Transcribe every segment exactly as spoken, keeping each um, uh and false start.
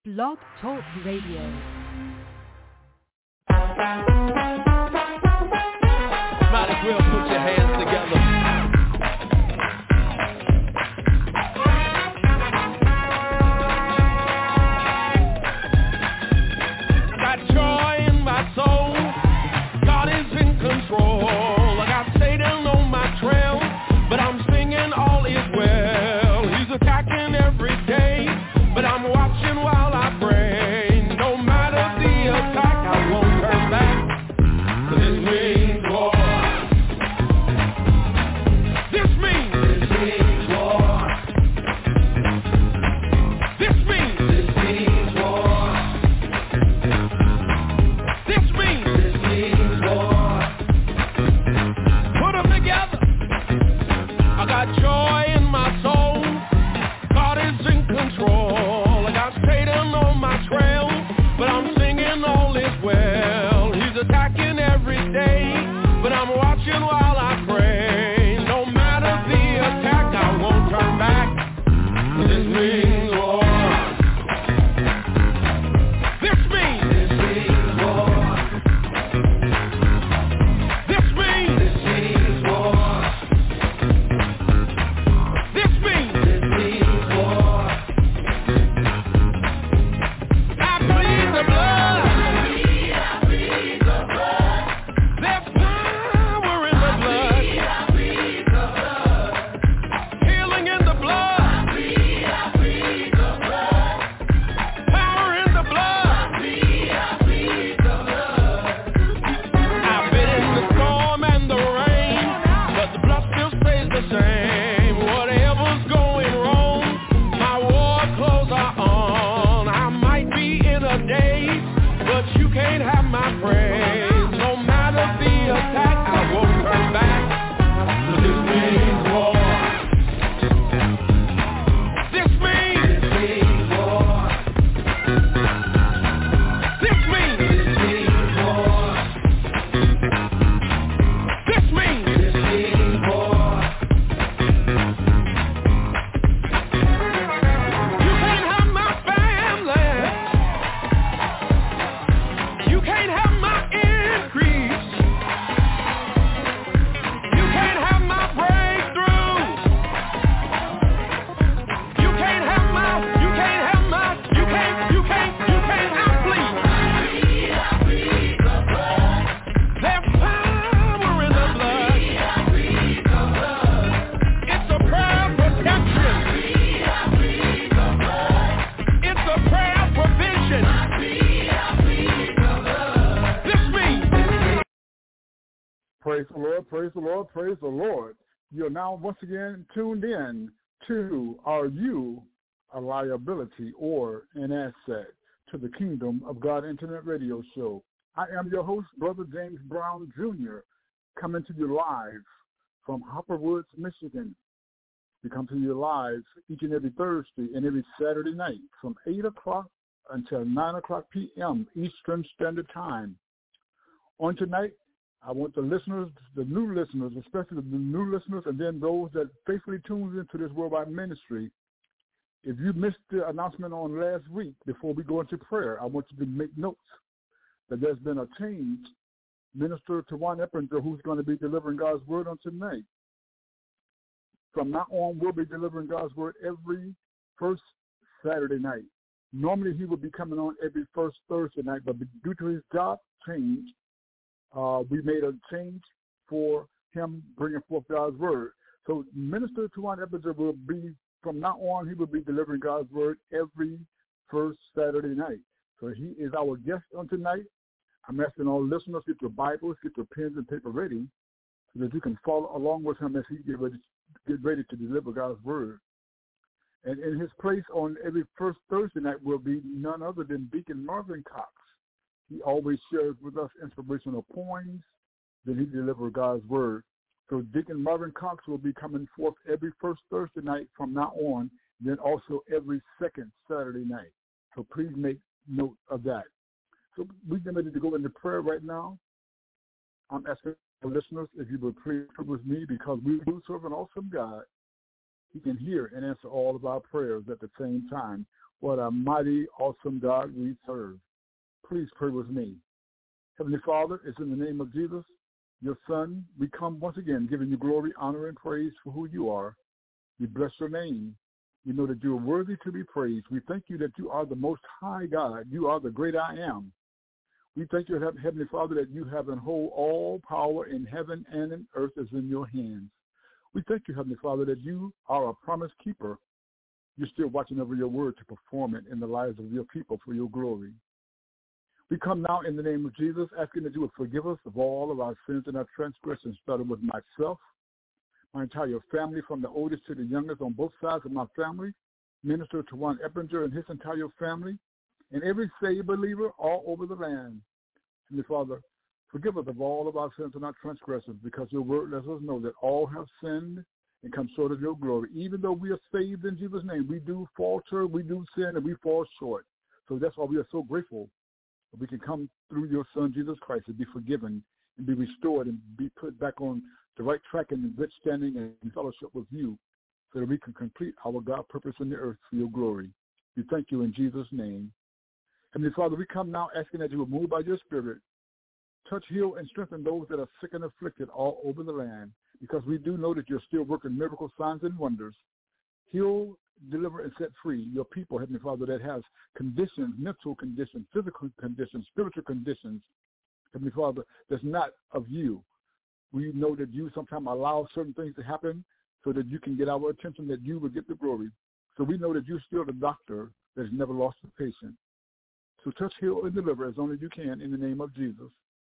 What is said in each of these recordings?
Blog Talk Radio. Might as well put your hands together. I got joy in my soul. God is in control. I got Satan on my trail, but I'm singing all is well. He's attacking every day, but I'm watching while I pray. No matter the attack, I won't turn back. This means war. This means This means war. This means This means war. This means This means war. Put them together. I got joy in my soul. God is in control. I got Satan on my trail, but I'm singing all is well. He's attacking every day, but I'm watching while I pray. No matter the attack, I won't turn back. This means war. This means This means war. This means This means war. This means This means war. I plead the blood. I plead the blood. There's power in the blood. I plead the blood. Healing in the blood. I plead, I plead the blood. Power in the blood. I plead, I plead the blood. I've been in the storm and the rain, but the blood still stays the same. Whatever's going wrong, my war clothes are on. I might be in a daze, but you can't have my praise. No matter the attack, I won't turn back. This means war. This means This means war. This means This means war. This means This means war. You can't have my family. You can't have my increase. You can't have my breakthrough. You can't have my, you can't have my, you can't, you can't, you can't outbleed. I plead the blood. There's power in the blood. I plead the blood. It's a prayer of protection. I plead the blood. It's a prayer of provision. I plead, I plead the blood. This means Praise the Lord, praise the Lord, praise the Lord. You're now once again tuned in to Are You a Liability or an Asset to the Kingdom of God Internet Radio Show. I am your host, Brother James Brown Junior, coming to you live from Hopper Woods, Michigan. We come to you live each and every Thursday and every Saturday night from eight o'clock until nine o'clock p.m. Eastern Standard Time. On tonight, I want the listeners, the new listeners, especially the new listeners, and then those that faithfully tunes into this worldwide ministry. If you missed the announcement on last week, before we go into prayer, I want you to make notes that there's been a change. Minister Tawan Eppinger, who's going to be delivering God's word on tonight. From now on, we'll be delivering God's word every first Saturday night. Normally, he would be coming on every first Thursday night, but due to his job change, Uh, we made a change for him bringing forth God's word. So Minister Tawan Eppinger will be, from now on, he will be delivering God's word every first Saturday night. So he is our guest on tonight. I'm asking all listeners, get your Bibles, get your pens and paper ready so that you can follow along with him as he get ready, get ready to deliver God's word. And in his place on every first Thursday night will be none other than Deacon Marvin Cox. He always shares with us inspirational poems. Then he delivers God's word. So Deacon Marvin Cox will be coming forth every first Thursday night from now on, then also every second Saturday night. So please make note of that. So we're getting ready to go into prayer right now. I'm asking the listeners if you would please pray with me, because we do serve an awesome God. He can hear and answer all of our prayers at the same time. What a mighty, awesome God we serve. Please pray with me. Heavenly Father, it's in the name of Jesus, your Son, we come once again giving you glory, honor, and praise for who you are. We bless your name. We know that you are worthy to be praised. We thank you that you are the most high God. You are the great I am. We thank you, Heavenly Father, that you have and hold all power in heaven and in earth is in your hands. We thank you, Heavenly Father, that you are a promise keeper. You're still watching over your word to perform it in the lives of your people for your glory. We come now in the name of Jesus, asking that you would forgive us of all of our sins and our transgressions, starting with myself, my entire family, from the oldest to the youngest on both sides of my family, Minister Tawan Eppinger and his entire family, and every saved believer all over the land. Heavenly Father, forgive us of all of our sins and our transgressions, because your word lets us know that all have sinned and come short of your glory. Even though we are saved in Jesus' name, we do falter, we do sin, and we fall short. So that's why we are so grateful that we can come through your Son, Jesus Christ, and be forgiven and be restored and be put back on the right track and in good standing and fellowship with you, so that we can complete our God purpose in the earth for your glory. We thank you in Jesus' name. Heavenly Father, we come now asking that you would move by your Spirit, touch, heal, and strengthen those that are sick and afflicted all over the land, because we do know that you're still working miracles, signs, and wonders. Heal, deliver, and set free your people, Heavenly Father, that has conditions, mental conditions, physical conditions, spiritual conditions, Heavenly Father, that's not of you. We know that you sometimes allow certain things to happen so that you can get our attention, that you will get the glory. So we know that you're still the doctor that has never lost a patient. So touch, heal, and deliver as only you can in the name of Jesus.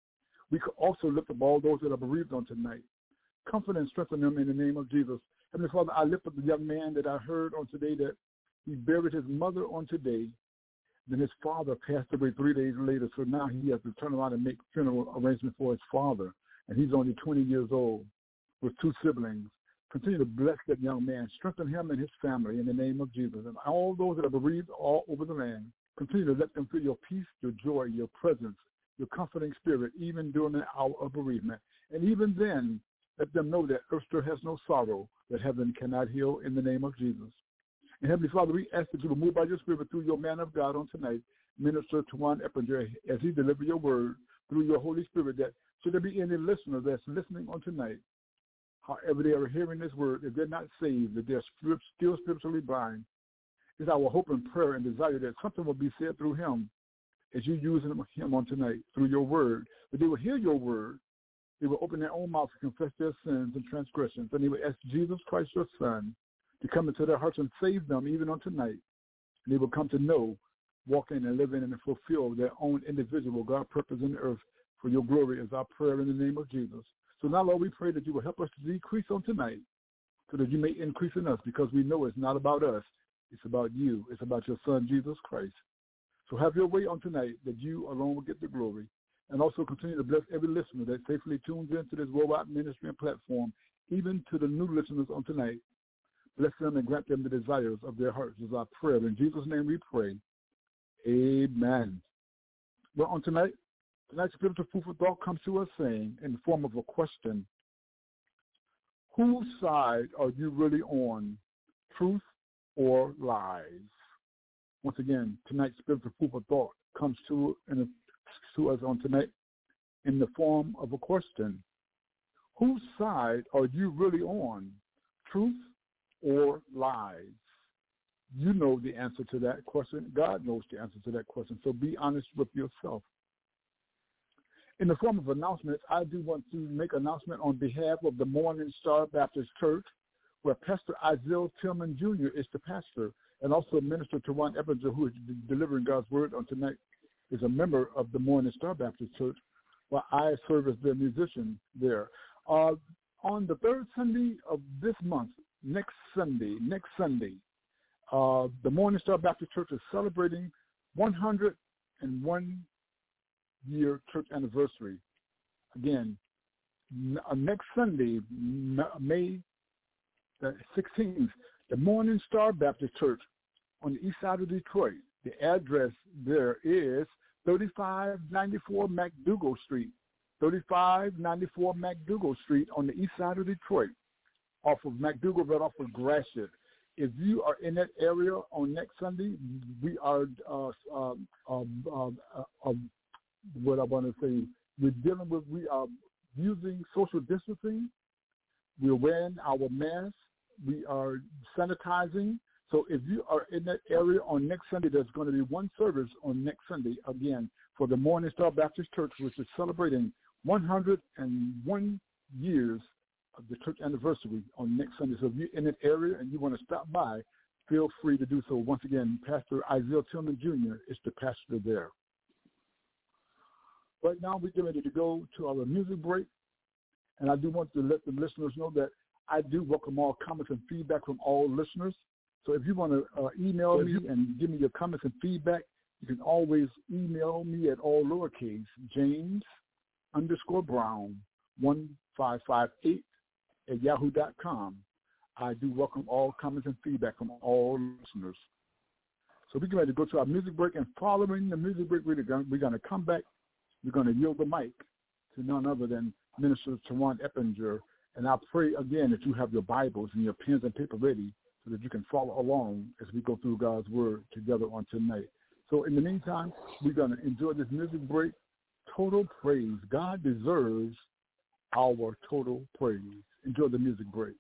We could also lift up all those that are bereaved on tonight. Comfort and strengthen them in the name of Jesus. Heavenly Father, I lift up the young man that I heard on today that he buried his mother on today. Then his father passed away three days later, so now he has to turn around and make funeral arrangements for his father. And he's only twenty years old with two siblings. Continue to bless that young man. Strengthen him and his family in the name of Jesus. And all those that are bereaved all over the land, continue to let them feel your peace, your joy, your presence, your comforting spirit, even during the hour of bereavement. And even then, let them know that earth still has no sorrow that heaven cannot heal in the name of Jesus. And Heavenly Father, we ask that you will move by your Spirit through your man of God on tonight, Minister Tawan Eppinger, as he delivers your word through your Holy Spirit, that should there be any listener that's listening on tonight, however they are hearing this word, if they're not saved, that they're still spiritually blind, it's our hope and prayer and desire that something will be said through him as you use him on tonight through your word, that they will hear your word, they will open their own mouth and confess their sins and transgressions, and they will ask Jesus Christ, your Son, to come into their hearts and save them even on tonight. And they will come to know, walk in and live in and fulfill their own individual God purpose in the earth for your glory is our prayer in the name of Jesus. So now, Lord, we pray that you will help us to decrease on tonight so that you may increase in us, because we know it's not about us. It's about you. It's about your Son, Jesus Christ. So have your way on tonight, that you alone will get the glory. And also continue to bless every listener that safely tunes into this worldwide ministry and platform, even to the new listeners on tonight. Bless them and grant them the desires of their hearts is our prayer. In Jesus' name we pray. Amen. Well, on tonight, tonight's spiritual food for thought comes to us saying, in the form of a question, whose side are you really on, truth or lies? Once again, tonight's spiritual food for thought comes to, in a, to us on tonight in the form of a question. Whose side are you really on, truth or lies? You know the answer to that question. God knows the answer to that question. So be honest with yourself. In the form of announcements, I do want to make an announcement on behalf of the Morning Star Baptist Church, where Pastor Isaiah Tillman Junior is the pastor, and also Minister Tawan Eppinger, who is delivering God's word on tonight, is a member of the Morning Star Baptist Church, while I serve as their musician there. Uh, on the third Sunday of this month, next Sunday, next Sunday, uh, the Morning Star Baptist Church is celebrating one hundred one year church anniversary. Again, n- uh, next Sunday, n- May the sixteenth, the Morning Star Baptist Church on the east side of Detroit. The address there is thirty-five ninety-four MacDougall Street, thirty-five ninety-four MacDougall Street on the east side of Detroit, off of MacDougall, right off of Gratiot. if you are in that area on next Sunday, we are, uh, uh, uh, uh, uh, what I want to say, we're dealing with, we are using social distancing. We're wearing our masks. We are sanitizing. So if you are in that area on next Sunday, there's going to be one service on next Sunday, again, for the Morning Star Baptist Church, which is celebrating one hundred one years of the church anniversary on next Sunday. So if you're in that area and you want to stop by, feel free to do so. Once again, Pastor Isaiah Tillman Junior is the pastor there. Right now, we're getting ready to go to our music break. And I do want to let the listeners know that I do welcome all comments and feedback from all listeners. So if you want to uh, email me and give me your comments and feedback, you can always email me at all lowercase, James underscore Brown one five five eight at yahoo dot com. I do welcome all comments and feedback from all listeners. So we're going to go to our music break, and following the music break, we're going we're going to come back. We're going to yield the mic to none other than Minister Teron Eppinger. And I pray again that you have your Bibles and your pens and paper ready so that you can follow along as we go through God's Word together on tonight. So in the meantime, we're going to enjoy this music break. Total praise. God deserves our total praise. Enjoy the music break.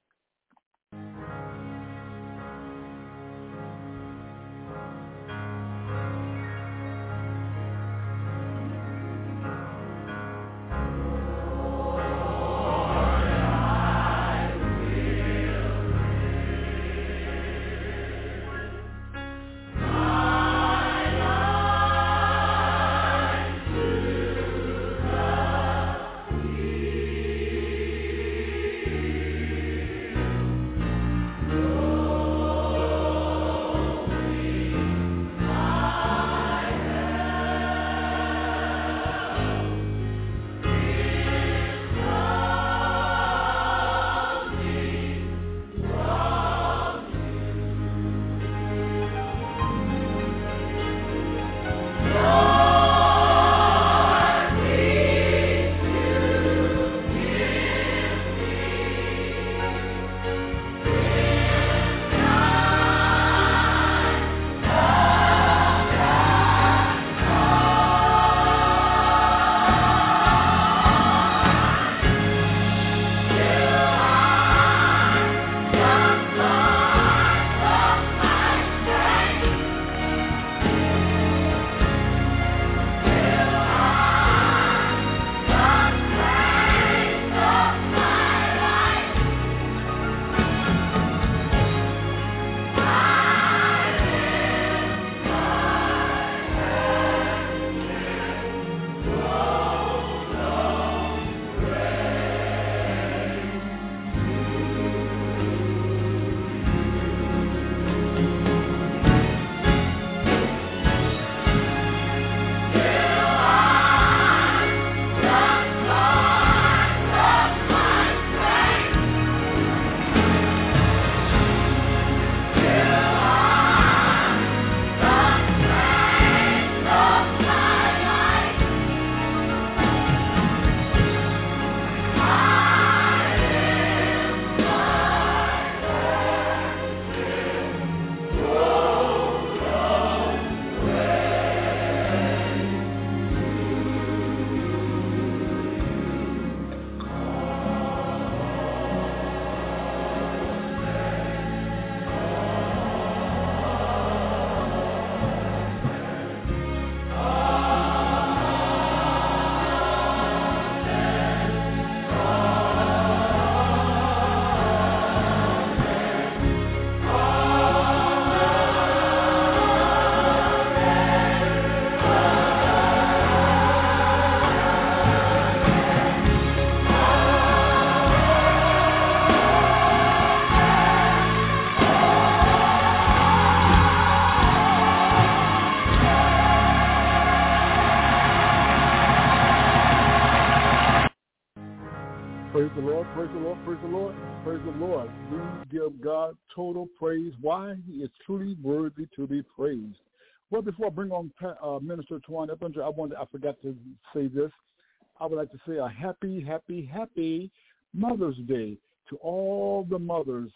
Praise the Lord, praise the Lord, praise the Lord, praise the Lord. We give God total praise. Why? He is truly worthy to be praised. Well, before I bring on uh, Minister Teron Eppinger, I wanted, I forgot to say this. I would like to say a happy, happy, happy Mother's Day to all the mothers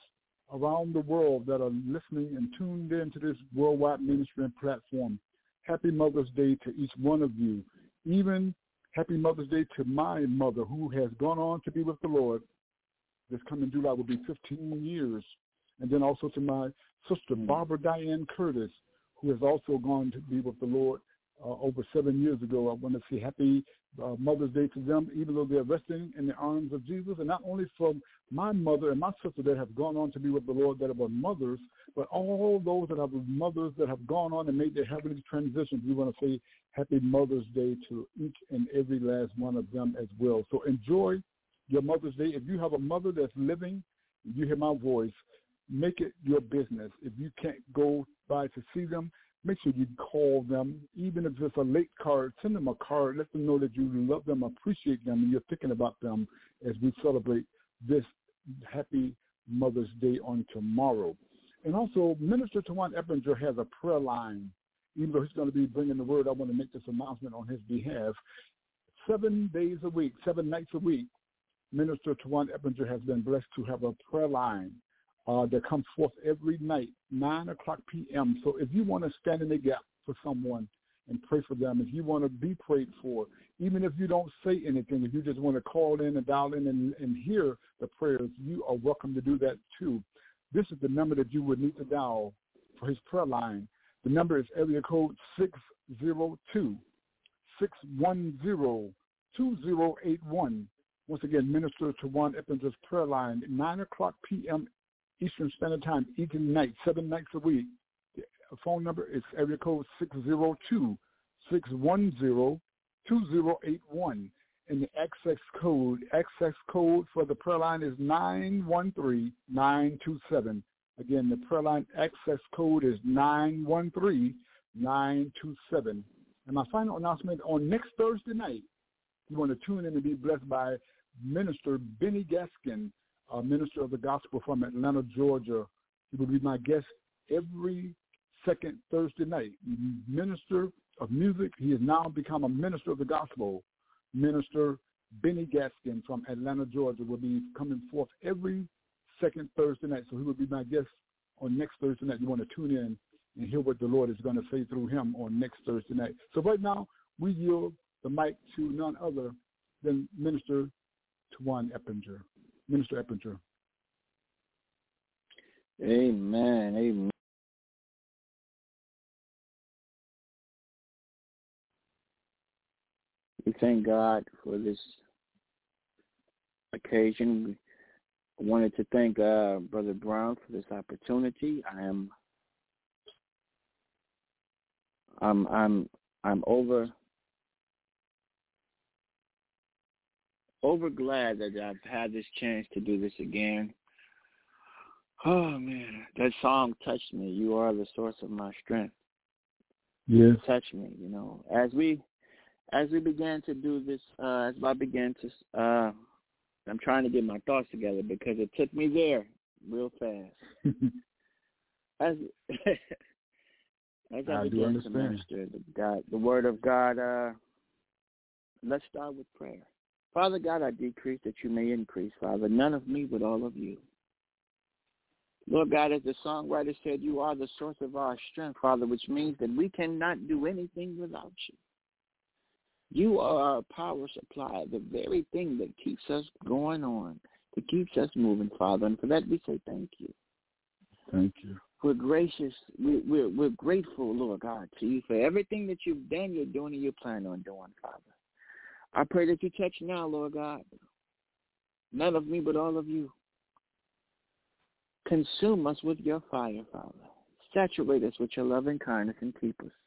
around the world that are listening and tuned in to this worldwide ministry and platform, happy Mother's Day to each one of you. Even happy Mother's Day to my mother, who has gone on to be with the Lord. This coming July will be fifteen years. And then also to my sister, Barbara Diane Curtis, who has also gone to be with the Lord uh, over seven years ago. I want to say happy uh, Mother's Day to them, even though they're resting in the arms of Jesus. And not only from my mother and my sister that have gone on to be with the Lord that are mothers, but all those that have mothers that have gone on and made their heavenly transitions. We want to say happy Mother's Day to each and every last one of them as well. So enjoy your Mother's Day. If you have a mother that's living, you hear my voice, make it your business. If you can't go by to see them, make sure you call them. Even if it's a late card, send them a card. Let them know that you love them, appreciate them, and you're thinking about them as we celebrate this happy Mother's Day on tomorrow. And also, Minister Tawan Eppinger has a prayer line. Even though he's going to be bringing the word, I want to make this announcement on his behalf. Seven days a week, seven nights a week, Minister Tawan Eppinger has been blessed to have a prayer line uh, that comes forth every night, nine o'clock p.m. So if you want to stand in the gap for someone and pray for them, if you want to be prayed for, even if you don't say anything, if you just want to call in and dial in and, and hear the prayers, you are welcome to do that too. This is the number that you would need to dial for his prayer line. The number is area code six zero two, six one zero, two zero eight one. Once again, Minister Tawan Eppinger's prayer line, nine o'clock p.m. Eastern Standard Time, each night, seven nights a week. The phone number is area code six zero two, six one zero, two zero eight one. And the access code, access code for the prayer line is nine one three, nine two seven. Again, the prayer line access code is nine one three, nine two seven. And my final announcement, on next Thursday night, you want to tune in and be blessed by Minister Benny Gaskin, a minister of the gospel from Atlanta, Georgia. He will be my guest every second Thursday night. Minister of music. He has now become a minister of the gospel. Minister Benny Gaskin from Atlanta, Georgia will be coming forth every second Thursday night. So he will be my guest on next Thursday night. You want to tune in and hear what the Lord is going to say through him on next Thursday night. So right now, we yield the mic to none other than Minister Tawan Eppinger. Minister Eppinger. Amen. Amen. We thank God for this occasion. We wanted to thank uh, Brother Brown for this opportunity. I am, I'm, I'm, I'm over, over glad that I've had this chance to do this again. Oh man, that song touched me. You are the source of my strength. Yes, it touched me. You know, as we. As we began to do this, uh, as I began to, uh, I'm trying to get my thoughts together because it took me there real fast. as as I, I began to minister the God, the Word of God, uh, let's start with prayer. Father God, I decrease that you may increase, Father. None of me, but all of you. Lord God, as the songwriter said, you are the source of our strength, Father, which means that we cannot do anything without you. You are our power supply, the very thing that keeps us going on, that keeps us moving, Father. And for that, we say thank you. Thank you. We're gracious. We, we're, we're grateful, Lord God, to you for everything that you've done, you're doing, and you plan on doing, Father. I pray that you touch now, Lord God. None of me, but all of you. Consume us with your fire, Father. Saturate us with your loving kindness and keep us.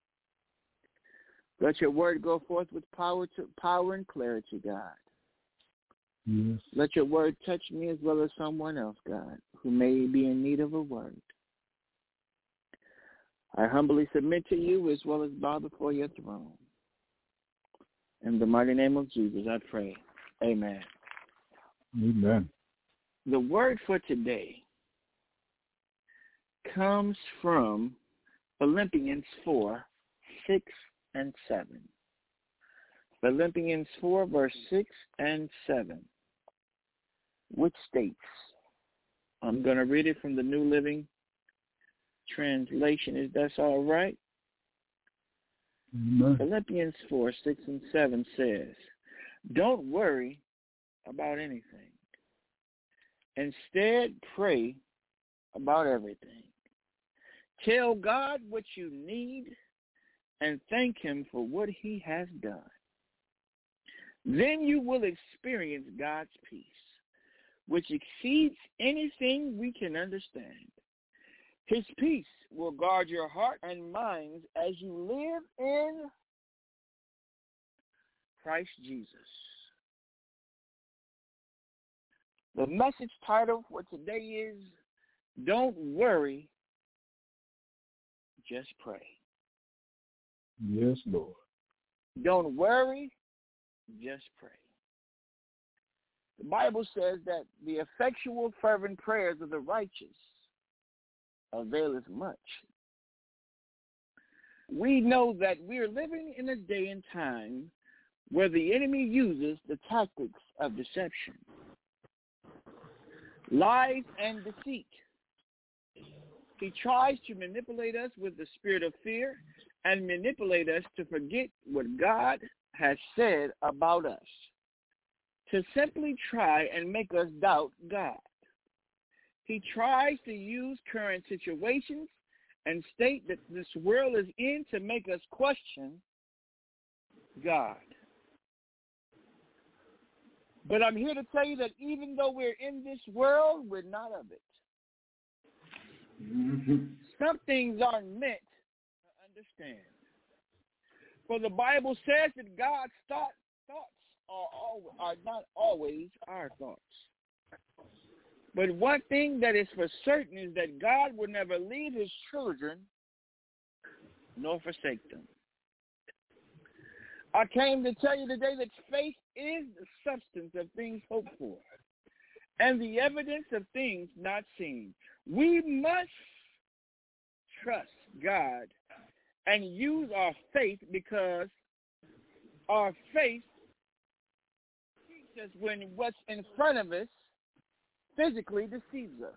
Let your word go forth with power to power and clarity, God. Yes. Let your word touch me as well as someone else, God, who may be in need of a word. I humbly submit to you as well as bow before your throne. In the mighty name of Jesus, I pray. Amen. Amen. The word for today comes from Philippians four, six, and seven. Philippians four, verse six and seven, which states, I'm going to read it from the New Living Translation, if that's all right. Amen. Philippians four, six, and seven says, don't worry about anything. Instead, pray about everything. Tell God what you need and thank him for what he has done. Then you will experience God's peace, which exceeds anything we can understand. His peace will guard your heart and minds as you live in Christ Jesus. The message title for today is, Don't Worry, Just Pray. Yes, Lord. Don't worry, just pray. The Bible says that the effectual, fervent prayers of the righteous availeth much. We know that we're living in a day and time where the enemy uses the tactics of deception, lies, and deceit. He tries to manipulate us with the spirit of fear and manipulate us to forget what God has said about us, to simply try and make us doubt God. He tries to use current situations and state that this world is in to make us question God. But I'm here to tell you that even though we're in this world, we're not of it. Mm-hmm. Some things aren't meant to understand. For the Bible says that God's thought, thoughts are, al- are not always our thoughts. But one thing that is for certain is that God will never leave his children nor forsake them. I came to tell you today that faith is the substance of things hoped for and the evidence of things not seen. We must trust God and use our faith, because our faith keeps us when what's in front of us physically deceives us.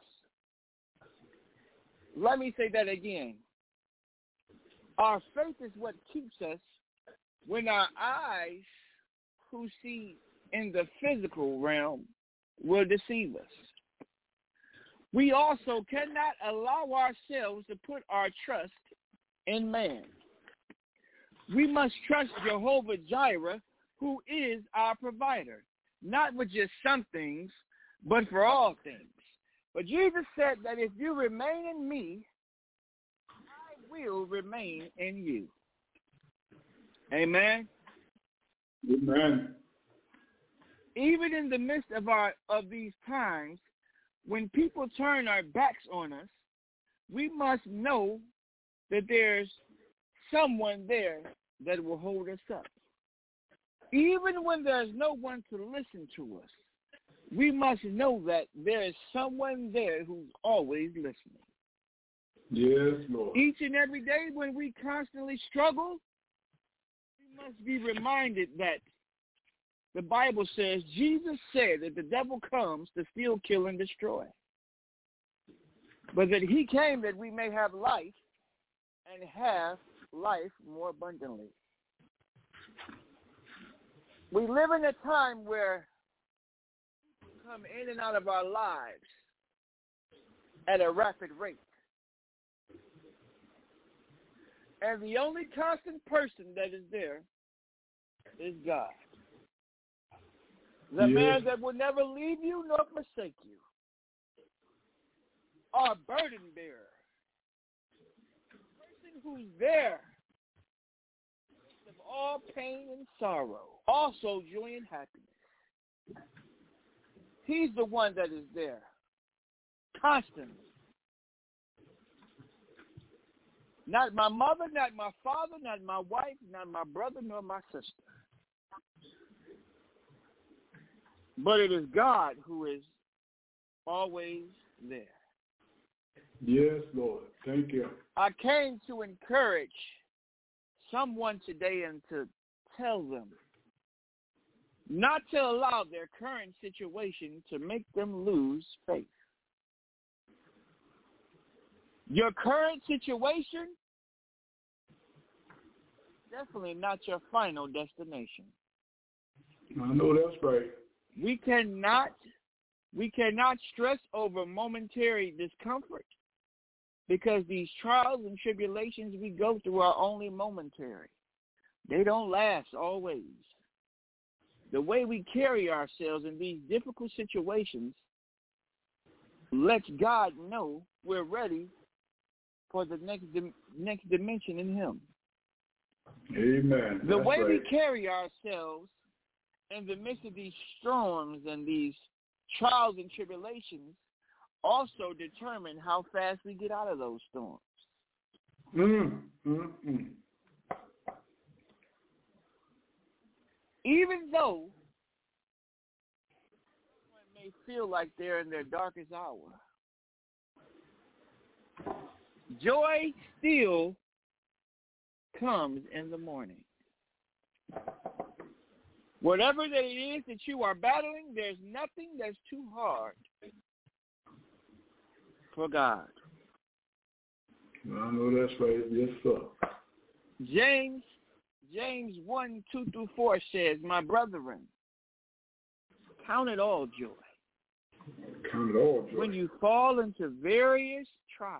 Let me say that again. Our faith is what keeps us when our eyes, who see in the physical realm, will deceive us. We also cannot allow ourselves to put our trust in man. We must trust Jehovah Jireh, who is our provider, not with just some things, but for all things. But Jesus said that if you remain in me, I will remain in you. Amen. Amen. Even in the midst of our of these times, when people turn our backs on us, we must know that there's someone there that will hold us up. Even when there's no one to listen to us, we must know that there is someone there who's always listening. Yes, Lord. Each and every day when we constantly struggle, we must be reminded that the Bible says, Jesus said that the devil comes to steal, kill, and destroy. But that he came that we may have life and have life more abundantly. We live in a time where people come in and out of our lives at a rapid rate. And the only constant person that is there is God. The Yes. man that will never leave you nor forsake you. Our burden bearer. The person who's there of all pain and sorrow, also joy and happiness. He's the one that is there constantly. Not my mother, not my father, not my wife, not my brother, nor my sister. But it is God who is always there. Yes, Lord. Thank you. I came to encourage someone today and to tell them not to allow their current situation to make them lose faith. Your current situation, definitely not your final destination. I know that's right. We cannot, we cannot stress over momentary discomfort because these trials and tribulations we go through are only momentary. They don't last always. The way we carry ourselves in these difficult situations lets God know we're ready for the next dim- next dimension in Him. Amen. The That's way right. we carry ourselves in the midst of these storms and these trials and tribulations also determine how fast we get out of those storms. Mm, mm, mm. Even though someone may feel like they're in their darkest hour, joy still comes in the morning. Whatever that it is that you are battling, there's nothing that's too hard for God. I know that's right. Yes, sir. James, James one, two through four says, my brethren, count it all joy. Count it all joy. When you fall into various trials.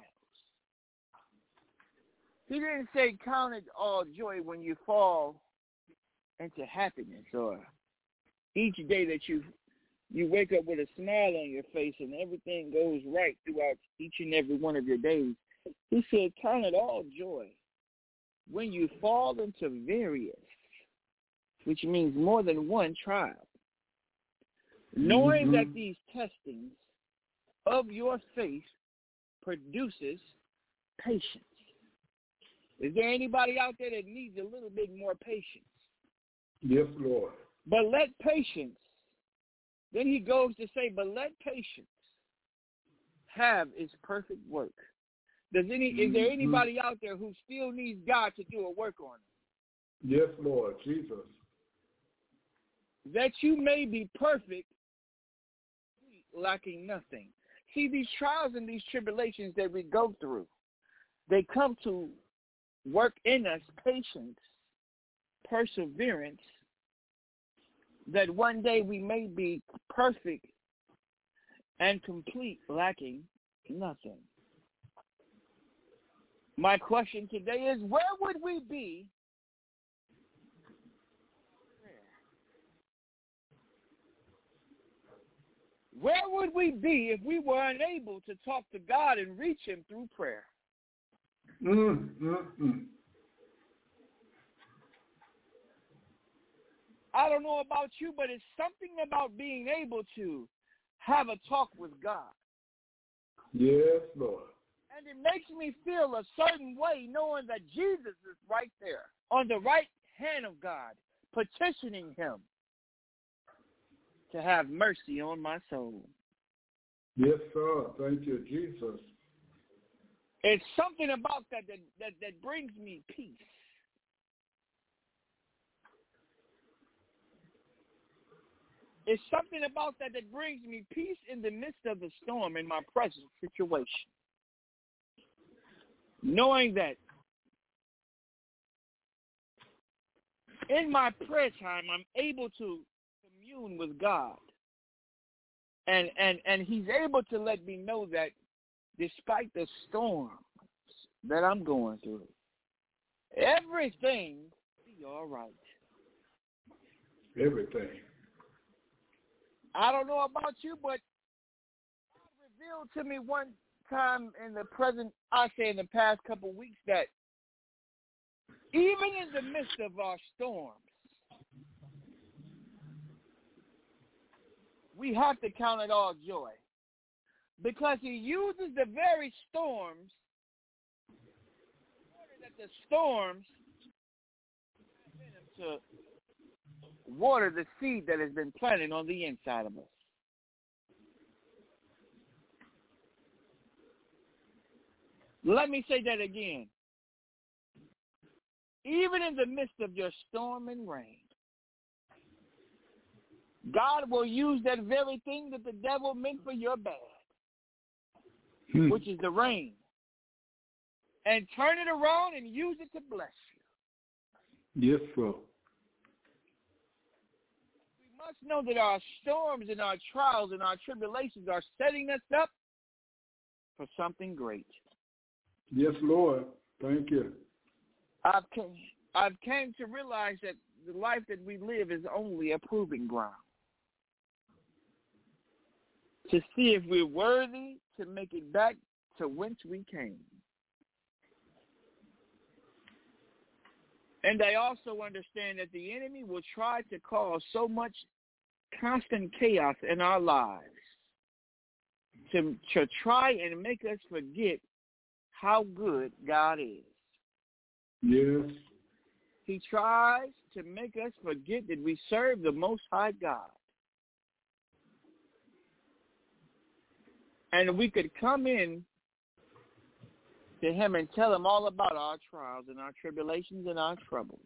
He didn't say count it all joy when you fall into happiness or each day that you you wake up with a smile on your face and everything goes right throughout each and every one of your days. He said count it all joy when you fall into various, which means more than one trial, knowing mm-hmm. that these testings of your faith produces patience. Is there anybody out there that needs a little bit more patience? Yes, Lord. But let patience, then he goes to say, but let patience have its perfect work. Does any mm-hmm. Is there anybody out there who still needs God to do a work on them? Yes, Lord, Jesus. That you may be perfect, lacking nothing. See, these trials and these tribulations that we go through, they come to work in us patience, perseverance, that one day we may be perfect and complete, lacking nothing. My question today is, where would we be? Where would we be if we were unable to talk to God and reach Him through prayer? Mm, mm, mm. I don't know about you, but it's something about being able to have a talk with God. Yes, Lord. And it makes me feel a certain way knowing that Jesus is right there on the right hand of God, petitioning Him to have mercy on my soul. Yes, sir. Thank you, Jesus. It's something about that that, that, that brings me peace. It's something about that that brings me peace in the midst of the storm in my present situation. Knowing that in my prayer time, I'm able to commune with God. And, and, and He's able to let me know that despite the storms that I'm going through, everything will be all right. Everything. I don't know about you, but God revealed to me one time in the present, I say in the past couple of weeks, that even in the midst of our storms, we have to count it all joy. Because He uses the very storms in order that the storms to water the seed that has been planted on the inside of us. Let me say that again. Even in the midst of your storm and rain, God will use that very thing that the devil meant for your bad, hmm. which is the rain, and turn it around and use it to bless you. Yes, sir. We must know that our storms and our trials and our tribulations are setting us up for something great. Yes, Lord. Thank you. I've came, I've came to realize that the life that we live is only a proving ground to see if we're worthy to make it back to whence we came. And I also understand that the enemy will try to cause so much constant chaos in our lives to, to try and make us forget how good God is. Yes. He tries to make us forget that we serve the Most High God. And we could come in to him and tell him all about our trials and our tribulations and our troubles.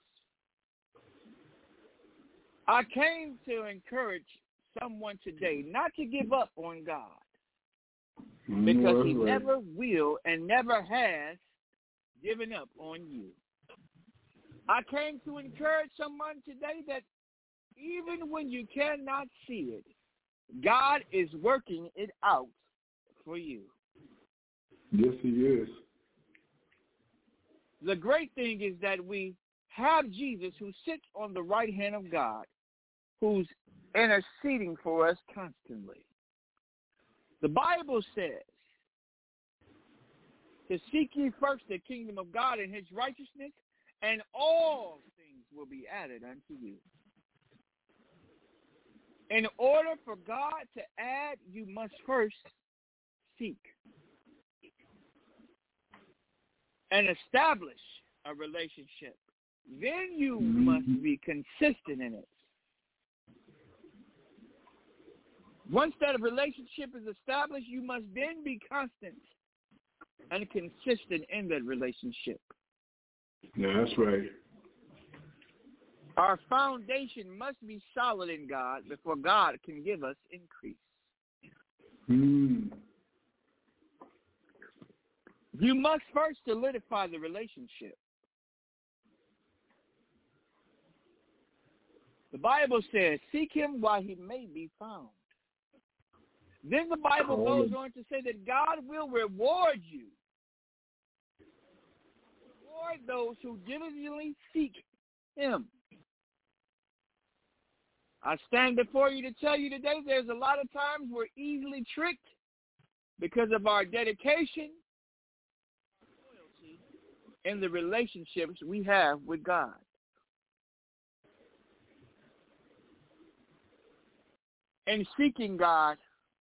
I came to encourage someone today not to give up on God, because he never will and never has given up on you. I came to encourage someone today that even when you cannot see it, God is working it out for you. Yes, he is. The great thing is that we have Jesus who sits on the right hand of God, who's interceding for us constantly. The Bible says to seek ye first the kingdom of God and his righteousness, and all things will be added unto you. In order for God to add, you must first seek and establish a relationship. Then you mm-hmm. must be consistent in it. Once that relationship is established, you must then be constant and consistent in that relationship. Yeah, that's right. Our foundation must be solid in God before God can give us increase. Mm. You must first solidify the relationship. The Bible says, seek him while he may be found. Then the Bible Call goes him. on to say that God will reward you. Reward those who diligently seek him. I stand before you to tell you today there's a lot of times we're easily tricked because of our dedication in the relationships we have with God. In seeking God,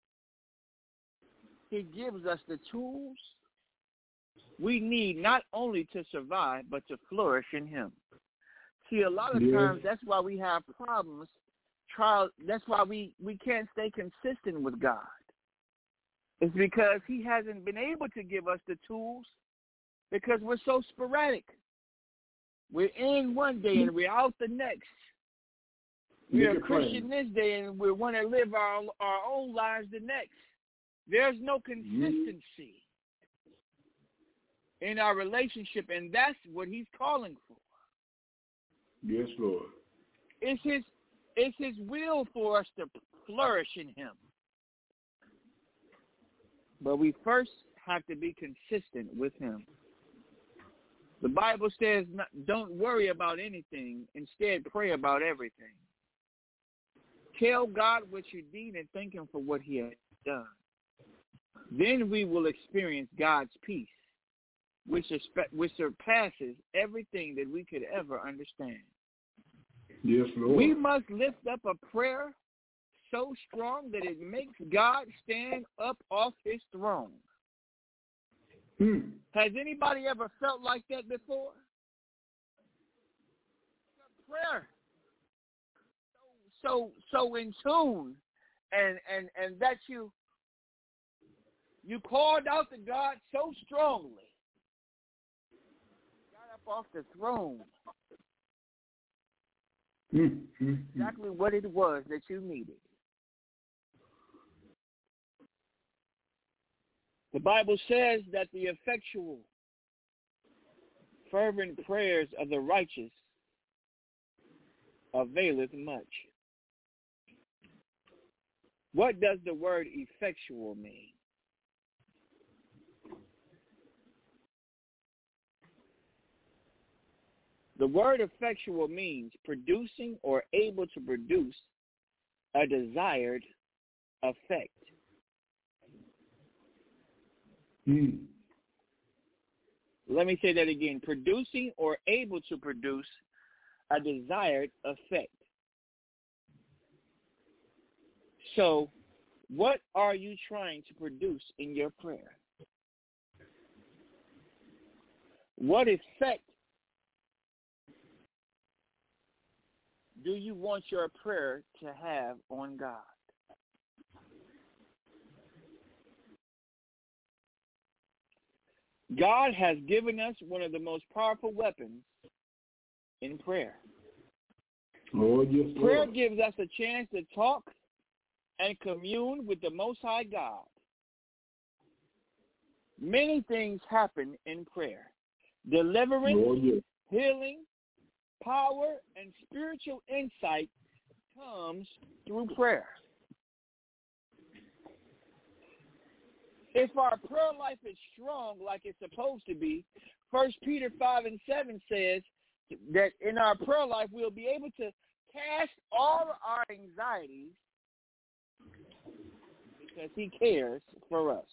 he gives us the tools we need not only to survive, but to flourish in him. See, a lot of yes. times that's why we have problems. Trial, that's why we, we can't stay consistent with God. It's because he hasn't been able to give us the tools because we're so sporadic. We're in one day and we're out the next. We're a Christian this day and we want to live our, our own lives the next. There's no consistency in our relationship, and that's what he's calling for. Yes, Lord. It's his, it's his will for us to flourish in him. But we first have to be consistent with him. The Bible says, don't worry about anything. Instead, pray about everything. Tell God what you need and thank him for what he has done. Then we will experience God's peace, which, which surpasses everything that we could ever understand. Yes, Lord. We must lift up a prayer so strong that it makes God stand up off his throne. Hmm. Has anybody ever felt like that before? Prayer so so in tune, and and and that you you called out to God so strongly, got up off the throne. Mm-hmm. Exactly what it was that you needed. The Bible says that the effectual, fervent prayers of the righteous availeth much. What does the word effectual mean? The word effectual means producing or able to produce a desired effect. Mm. Let me say that again. Producing or able to produce a desired effect. So, what are you trying to produce in your prayer? What effect do you want your prayer to have on God? God has given us one of the most powerful weapons in prayer. Oh, yes, prayer Lord. gives us a chance to talk and commune with the Most High God. Many things happen in prayer. Deliverance, Oh, yes. healing, power, and spiritual insight comes through prayer. If our prayer life is strong like it's supposed to be, First Peter five and seven says that in our prayer life we'll be able to cast all our anxieties because he cares for us.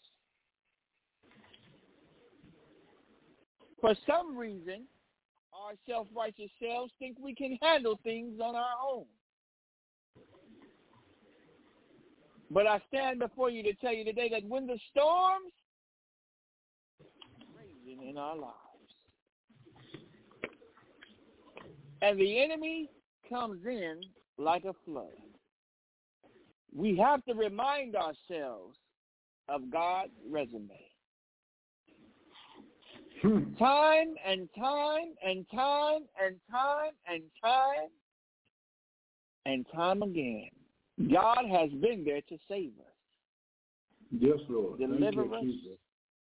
For some reason, our self-righteous selves think we can handle things on our own. But I stand before you to tell you today that when the storms are raging in our lives and the enemy comes in like a flood, we have to remind ourselves of God's resume. Hmm. Time and time and time and time and time and time again, God has been there to save us. Yes, Lord. Deliver Thank you, us, Jesus.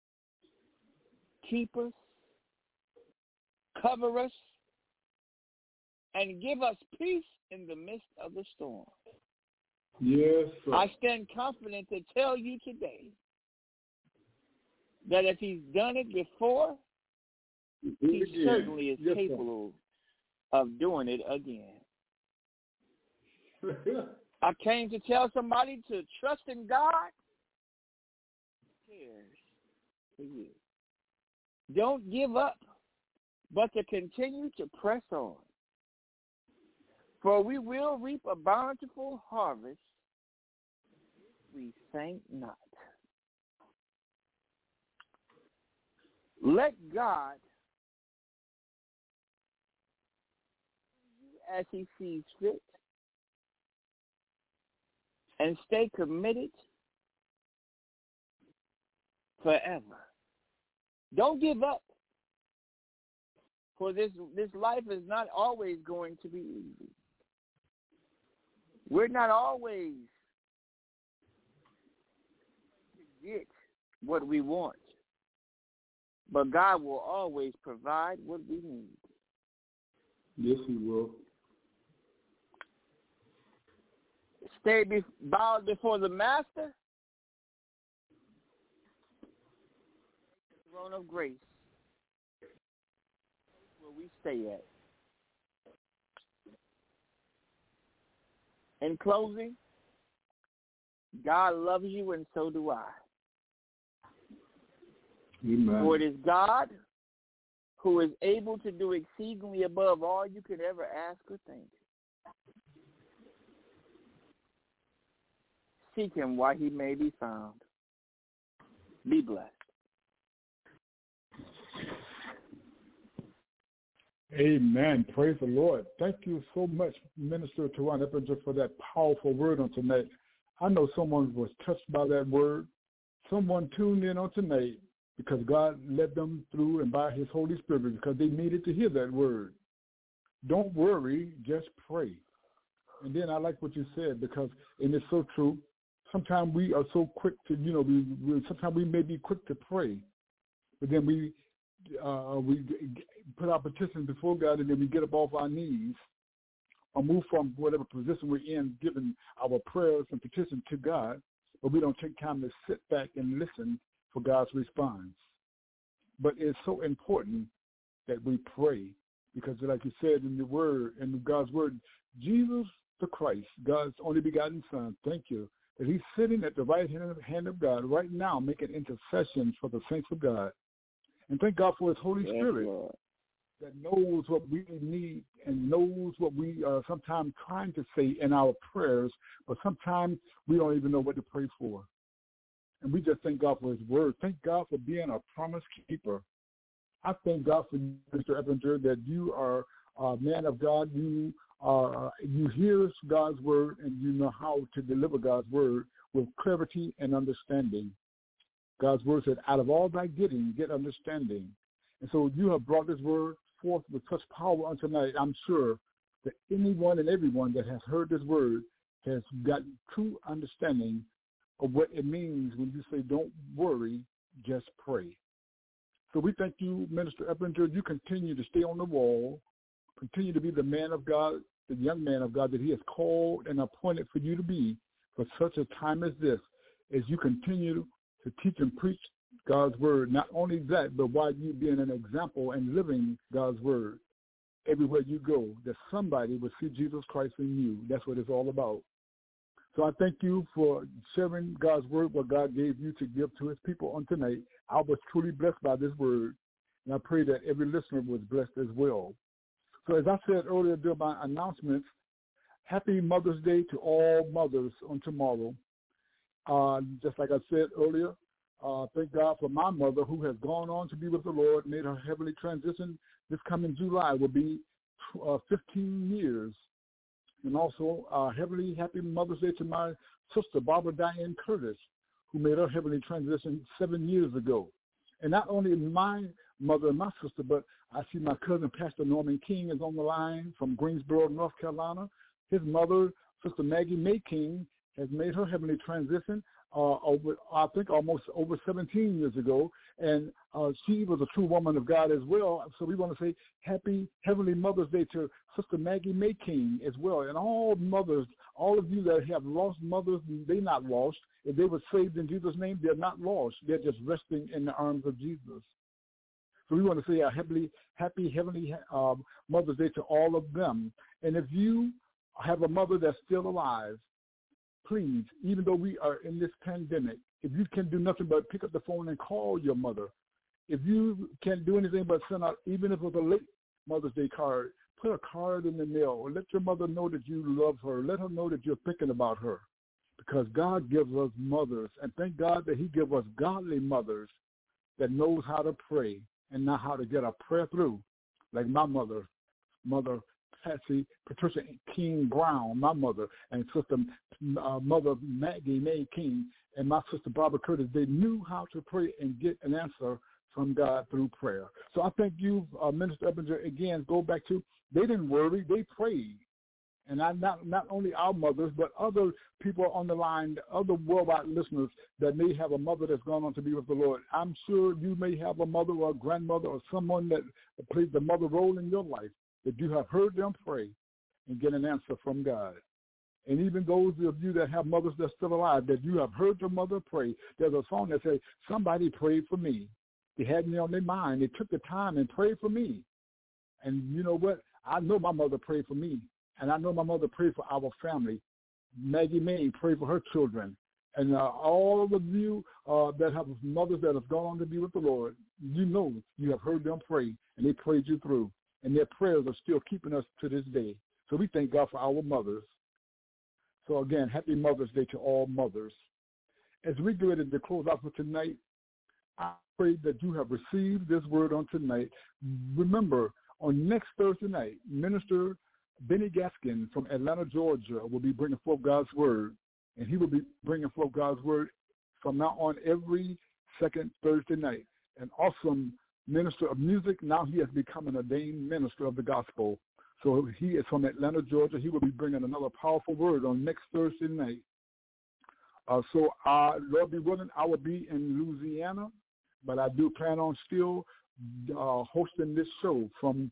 keep us, cover us, and give us peace in the midst of the storm. Yes, sir. I stand confident to tell you today that if he's done it before, Do he it again. certainly is Yes, capable of doing it again. sir. I came to tell somebody to trust in God. He cares for you. Don't give up, but to continue to press on. For we will reap a bountiful harvest if we faint not. Let God, as he sees fit, and stay committed forever. Don't give up. For this, this life is not always going to be easy. We're not always going to get what we want. But God will always provide what we need. Yes, he will. Stay be- bowed before the Master, the throne of grace, where we stay at. In closing, God loves you and so do I. Amen. For it is God who is able to do exceedingly above all you could ever ask or think. Seek him while he may be found. Be blessed. Amen. Praise the Lord. Thank you so much, Minister Teron Eppinger, for that powerful word on tonight. I know someone was touched by that word. Someone tuned in on tonight because God led them through and by his Holy Spirit because they needed to hear that word. Don't worry, just pray. And then I like what you said because, and it's so true, sometimes we are so quick to, you know, we, we sometimes we may be quick to pray, but then we uh, we put our petitions before God, and then we get up off our knees or move from whatever position we're in, giving our prayers and petitions to God, but we don't take time to sit back and listen for God's response. But it's so important that we pray because, like you said in the word, in God's word, Jesus the Christ, God's only begotten Son, thank you, that he's sitting at the right hand of God right now making intercession for the saints of God. And thank God for his Holy yes, Spirit Lord. That knows what we need and knows what we are sometimes trying to say in our prayers, but sometimes we don't even know what to pray for. And we just thank God for his word. Thank God for being a promise keeper. I thank God for you, Mister Eppinger, that you are a man of God. You uh, you hear God's word and you know how to deliver God's word with clarity and understanding. God's word said, out of all thy getting, get understanding. And so you have brought this word forth with such power on tonight. I'm sure that anyone and everyone that has heard this word has gotten true understanding of what it means when you say, don't worry, just pray. So we thank you, Minister Eppinger. You continue to stay on the wall, continue to be the man of God, the young man of God that he has called and appointed for you to be for such a time as this, as you continue to teach and preach God's word. Not only that, but while you being an example and living God's word everywhere you go, that somebody will see Jesus Christ in you. That's what it's all about. So I thank you for sharing God's word, what God gave you to give to his people on tonight. I was truly blessed by this word, and I pray that every listener was blessed as well. So as I said earlier during my announcements, happy Mother's Day to all mothers on tomorrow. Uh, just like I said earlier, uh, thank God for my mother who has gone on to be with the Lord, made her heavenly transition. This coming July will be uh, fifteen years. And also, uh, heavenly happy Mother's Day to my sister, Barbara Diane Curtis, who made her heavenly transition seven years ago. And not only my mother and my sister, but I see my cousin, Pastor Norman King, is on the line from Greensboro, North Carolina. His mother, Sister Maggie May King, has made her heavenly transition uh, over, I think, almost over seventeen years ago. And uh, she was a true woman of God as well. So we want to say happy Heavenly Mother's Day to Sister Maggie May King as well. And all mothers, all of you that have lost mothers, they're not lost. If they were saved in Jesus' name, they're not lost. They're just resting in the arms of Jesus. So we want to say a happy, happy Heavenly uh, Mother's Day to all of them. And if you have a mother that's still alive, please, even though we are in this pandemic, if you can do nothing but pick up the phone and call your mother, if you can't do anything but send out, even if it was a late Mother's Day card, put a card in the mail. Let your mother know that you love her. Let her know that you're thinking about her, because God gives us mothers, and thank God that he gives us godly mothers that knows how to pray and know how to get a prayer through, like my mother, Mother Patsy Patricia King Brown, my mother, and Sister uh, Mother Maggie May King, and my sister Barbara Curtis. They knew how to pray and get an answer from God through prayer. So I thank you, uh, Minister Eppinger. Again, go back to, they didn't worry, they prayed. And I, not not only our mothers, but other people on the line, other worldwide listeners that may have a mother that's gone on to be with the Lord. I'm sure you may have a mother or a grandmother or someone that played the mother role in your life, that you have heard them pray and get an answer from God. And even those of you that have mothers that's still alive, that you have heard your mother pray. There's a song that says, somebody prayed for me. They had me on their mind. They took the time and prayed for me. And you know what? I know my mother prayed for me. And I know my mother prayed for our family. Maggie May prayed for her children. And uh, all of you uh, that have mothers that have gone on to be with the Lord, you know you have heard them pray, and they prayed you through. And their prayers are still keeping us to this day. So we thank God for our mothers. So again, happy Mother's Day to all mothers. As we get ready to close out for tonight, I pray that you have received this word on tonight. Remember, on next Thursday night, Minister Benny Gaskin from Atlanta, Georgia, will be bringing forth God's word. And he will be bringing forth God's word from now on every second Thursday night. An awesome minister of music. Now he has become an ordained minister of the gospel. So he is from Atlanta, Georgia. He will be bringing another powerful word on next Thursday night. Uh, so, uh, Lord be willing, I will be in Louisiana, but I do plan on still uh, hosting this show from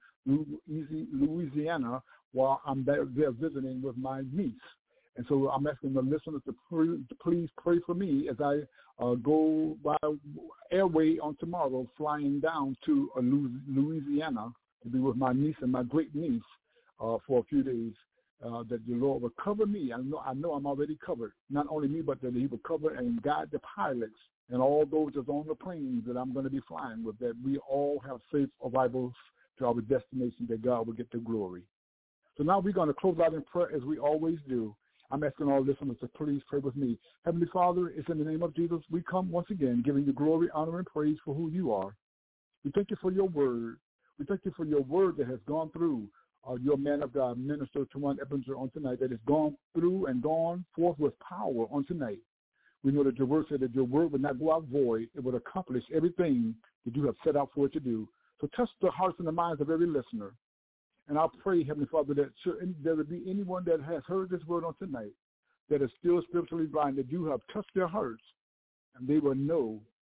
Louisiana while I'm there, there visiting with my niece. And so I'm asking the listeners to, pray, to please pray for me as I uh, go by airway on tomorrow, flying down to uh, Louisiana to be with my niece and my great niece uh, for a few days. Uh, that the Lord will cover me. I know I know I'm already covered. Not only me, but that He will cover and guide the pilots and all those that's on the planes that I'm going to be flying with, that we all have safe arrivals to our destination, that God will get the glory. So now we're going to close out in prayer as we always do. I'm asking all listeners to please pray with me. Heavenly Father, it's in the name of Jesus we come once again giving you glory, honor, and praise for who you are. We thank you for your word. We thank you for your word that has gone through Uh, your man of God, Minister Tawan Eppinger, on tonight, that has gone through and gone forth with power on tonight. We know that your word said that your word would not go out void. It would accomplish everything that you have set out for it to do. So touch the hearts and the minds of every listener. And I pray, Heavenly Father, that there would be anyone that has heard this word on tonight that is still spiritually blind, that you have touched their hearts, and they will know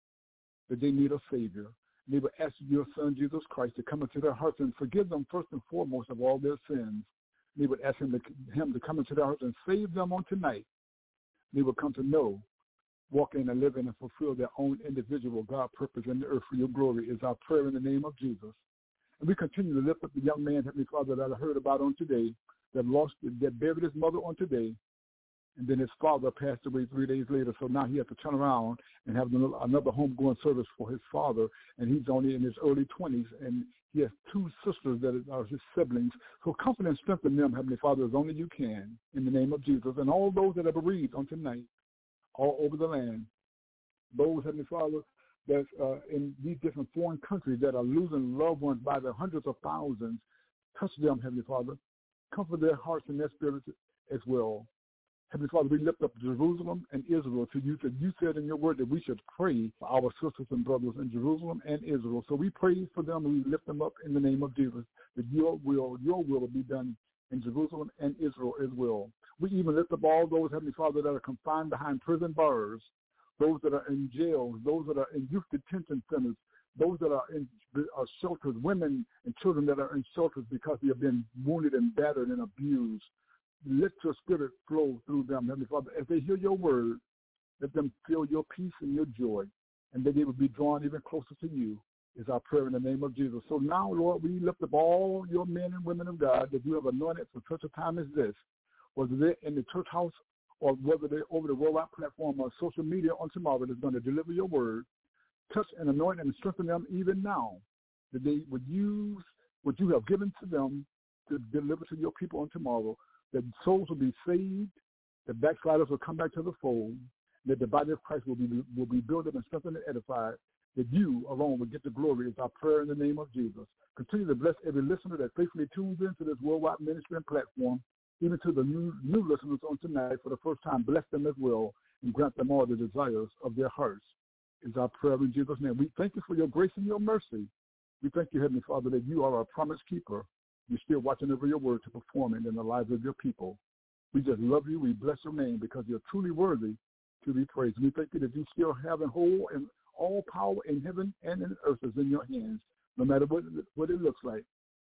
that they need a Savior. They will ask your Son, Jesus Christ, to come into their hearts and forgive them first and foremost of all their sins. They would ask him to, him to come into their hearts and save them on tonight. They will come to know, walk in and live in and fulfill their own individual God purpose in the earth for your glory is our prayer in the name of Jesus. And we continue to lift up the young man, Heavenly Father, that I heard about on today, that lost, that buried his mother on today, and then his father passed away three days later. So now he has to turn around and have another homegoing service for his father, and he's only in his early twenties, and he has two sisters that are his siblings. So comfort and strengthen them, Heavenly Father, as only you can, in the name of Jesus. And all those that are bereaved on tonight, all over the land, those, Heavenly Father, that's uh, in these different foreign countries that are losing loved ones by the hundreds of thousands, touch them, Heavenly Father. Comfort their hearts and their spirits as well. Heavenly Father, we lift up Jerusalem and Israel to you. You said in your word that we should pray for our sisters and brothers in Jerusalem and Israel. So we pray for them and we lift them up in the name of Jesus, that your will, your will will be done in Jerusalem and Israel as well. We even lift up all those, Heavenly Father, that are confined behind prison bars, those that are in jails, those that are in youth detention centers, those that are in uh, shelters, women and children that are in shelters because they have been wounded and battered and abused. Let your spirit flow through them, Heavenly Father. As they hear your word, let them feel your peace and your joy, and that they will be drawn even closer to you, is our prayer in the name of Jesus. So now, Lord, we lift up all your men and women of God that you have anointed for such a time as this, whether they're in the church house or whether they're over the worldwide platform or social media on tomorrow that's going to deliver your word. Touch and anoint and strengthen them even now, that they would use what you have given to them to deliver to your people on tomorrow, that souls will be saved, that backsliders will come back to the fold, that the body of Christ will be will be built up and strengthened and edified, that you alone will get the glory is our prayer in the name of Jesus. Continue to bless every listener that faithfully tunes into this worldwide ministry and platform, even to the new, new listeners on tonight for the first time. Bless them as well and grant them all the desires of their hearts is our prayer in Jesus' name. We thank you for your grace and your mercy. We thank you, Heavenly Father, that you are our promise keeper. You're still watching over your word to perform it in the lives of your people. We just love you. We bless your name because you're truly worthy to be praised. We thank you that you still have a whole and all power in heaven and in earth is in your hands, no matter what, what it looks like.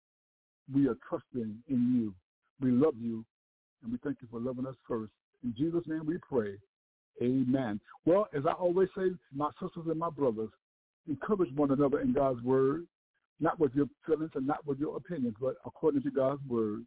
We are trusting in you. We love you, and we thank you for loving us first. In Jesus' name we pray. Amen. Well, as I always say, my sisters and my brothers, encourage one another in God's word, not with your feelings and not with your opinions, but according to God's word.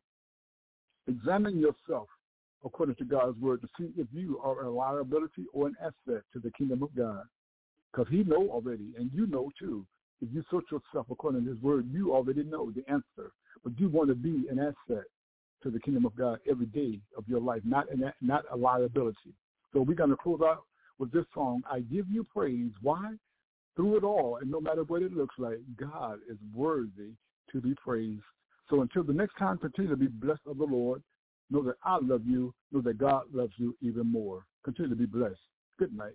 Examine yourself according to God's word to see if you are a liability or an asset to the kingdom of God. Because he know already, and you know too. If you search yourself according to his word, you already know the answer. But you want to be an asset to the kingdom of God every day of your life, not, an, not a liability. So we're going to close out with this song, I Give You Praise. Why? Through it all, and no matter what it looks like, God is worthy to be praised. So until the next time, continue to be blessed of the Lord. Know that I love you. Know that God loves you even more. Continue to be blessed. Good night.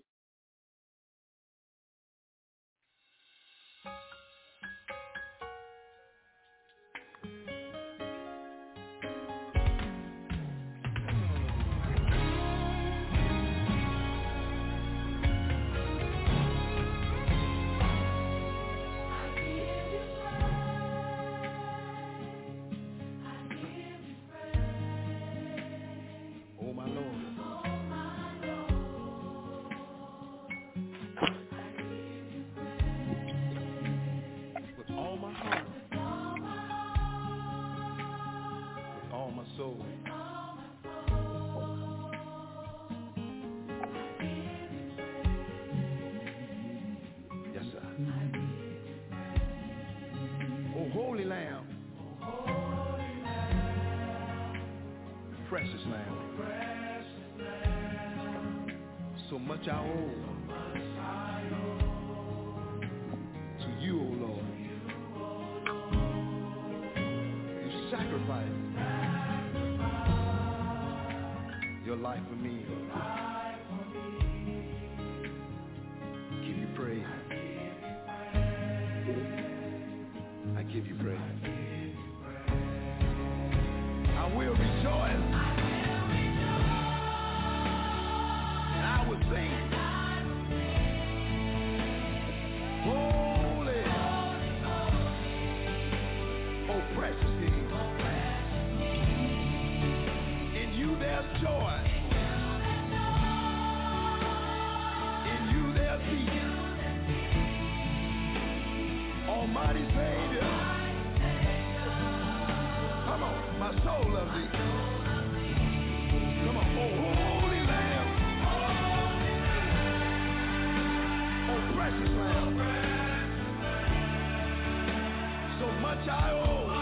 I my Lord. With all my heart. With all my soul. Yes, sir. Oh, Holy Lamb. Precious Lamb. So much I owe to you, O Lord. You sacrificed your life for me. Give you praise. I give you praise. I will rejoice. And I will sing. Holy. Oh, precious King. In you there's joy. In you there's peace. Almighty Savior. Come on, my soul loves thee. Come on, oh Holy Lamb. Oh precious Lamb. So much I owe.